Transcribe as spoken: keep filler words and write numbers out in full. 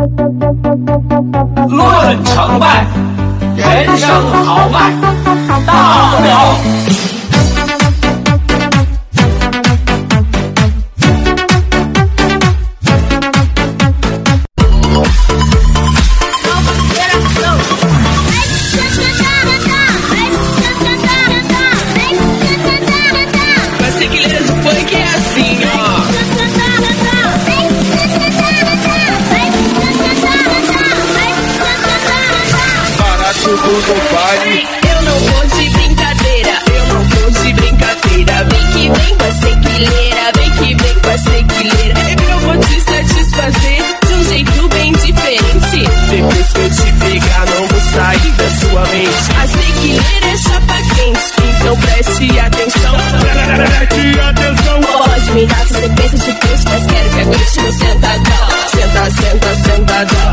论成败，人生豪迈，大不了。 Eu não vou de brincadeira, eu não vou de brincadeira. Vem que vem com essa equileira, vem que vem com essa equileira. Eu vou te satisfazer de um jeito bem diferente. Depois que eu te pegar, não vou sair da sua mente. A sequileira é chapa quente, então preste atenção. Preste atenção. Pode me dar essa sequência de críticas, quero que aguente no sentadão. Senta, senta, sentadão.